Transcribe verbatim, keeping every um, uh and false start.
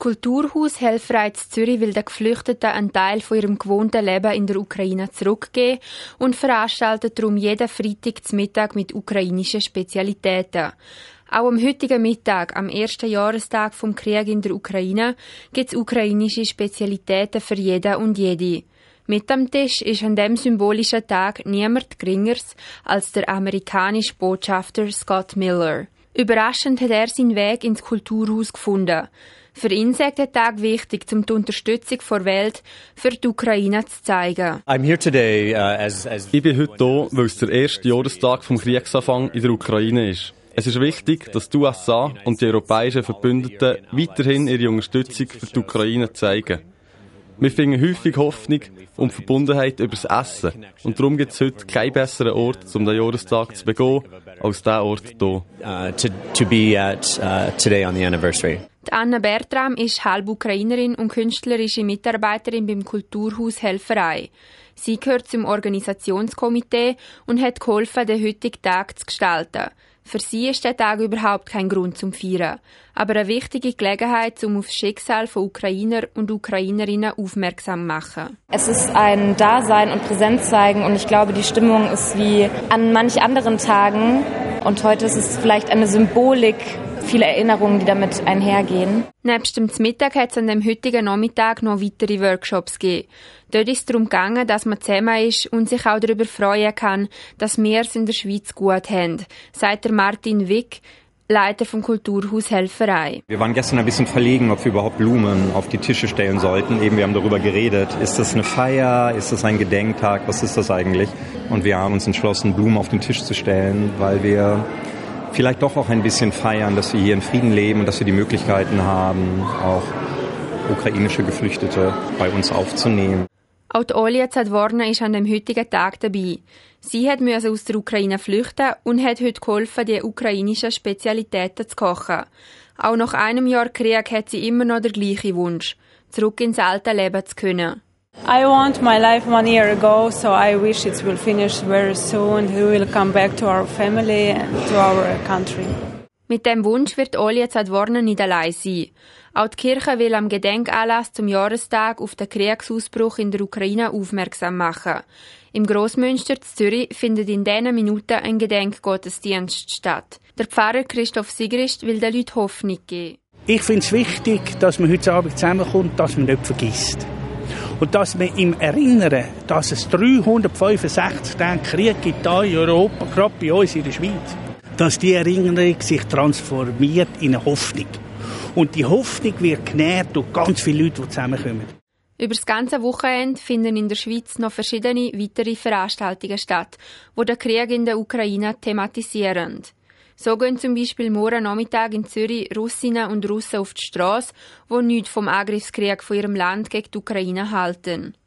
Kulturhaus Helferei in Zürich will den Geflüchteten einen Teil von ihrem gewohnten Leben in der Ukraine zurückgeben und veranstaltet darum jeden Freitag zum Mittag mit ukrainischen Spezialitäten. Auch am heutigen Mittag, am ersten Jahrestag vom Krieg in der Ukraine, gibt es ukrainische Spezialitäten für jeden und jede. Mit am Tisch ist an diesem symbolischen Tag niemand Geringeres als der amerikanische Botschafter Scott Miller. Überraschend hat er seinen Weg ins Kulturhaus gefunden. Für ihn sagt der Tag wichtig, um die Unterstützung der Welt für die Ukraine zu zeigen. I'm here today, uh, as, as ich bin heute hier, weil es der erste Jahrestag vom Kriegsanfang in der Ukraine ist. Es ist wichtig, dass die U S A und die europäischen Verbündeten weiterhin ihre Unterstützung für die Ukraine zeigen. Wir finden häufig Hoffnung und Verbundenheit über das Essen. Und darum gibt es heute keinen besseren Ort, um den Jahrestag zu begehen, als dieser Ort hier. Uh, to, to be at uh, today on the anniversary. Die Anna Bertram ist halb Ukrainerin und künstlerische Mitarbeiterin beim Kulturhaus Helferei. Sie gehört zum Organisationskomitee und hat geholfen, den heutigen Tag zu gestalten. Für sie ist der Tag überhaupt kein Grund zum Feiern, aber eine wichtige Gelegenheit, um auf das Schicksal von Ukrainer und Ukrainerinnen aufmerksam zu machen. Es ist ein Dasein und Präsenz zeigen und ich glaube, die Stimmung ist wie an manch anderen Tagen und heute ist es vielleicht eine Symbolik, viele Erinnerungen, die damit einhergehen. Nebst dem Mittag hat es an dem heutigen Nachmittag noch weitere Workshops gegeben. Dort ist es darum gegangen, dass man zusammen ist und sich auch darüber freuen kann, dass wir es in der Schweiz gut haben, sagt der Martin Wick, Leiter vom Kulturhaus Helferei. Wir waren gestern ein bisschen verlegen, ob wir überhaupt Blumen auf die Tische stellen sollten. Eben, wir haben darüber geredet. Ist das eine Feier? Ist das ein Gedenktag? Was ist das eigentlich? Und wir haben uns entschlossen, Blumen auf den Tisch zu stellen, weil wir vielleicht doch auch ein bisschen feiern, dass wir hier in Frieden leben und dass wir die Möglichkeiten haben, auch ukrainische Geflüchtete bei uns aufzunehmen. Auch die Olja Zadworna ist an dem heutigen Tag dabei. Sie hat müssen aus der Ukraine flüchten und hat heute geholfen, die ukrainischen Spezialitäten zu kochen. Auch nach einem Jahr Krieg hat sie immer noch den gleichen Wunsch, zurück ins alte Leben zu können. I want my life one year ago, so I wish it will finish very soon. We will come back to our family and to our country. Mit dem Wunsch wird Olja Zadworna nicht allein sein. Auch die Kirche will am Gedenkanlass zum Jahrestag auf den Kriegsausbruch in der Ukraine aufmerksam machen. Im Grossmünster in Zürich findet in diesen Minuten ein Gedenkgottesdienst statt. Der Pfarrer Christoph Sigrist will den Leuten Hoffnung geben. Ich finde es wichtig, dass man heute Abend zusammenkommt, dass man nicht vergisst. Und dass man im Erinnern, dass es dreihundertfünfundsechzig Tage Krieg gibt hier in Europa, gerade bei uns in der Schweiz, dass die Erinnerung sich transformiert in eine Hoffnung. Und die Hoffnung wird genährt durch ganz viele Leute, die zusammenkommen. Über das ganze Wochenende finden in der Schweiz noch verschiedene weitere Veranstaltungen statt, die den Krieg in der Ukraine thematisieren. So gehen zum Beispiel morgen Nachmittag in Zürich Russinnen und Russen auf die Strasse, die nichts vom Angriffskrieg von ihrem Land gegen die Ukraine halten.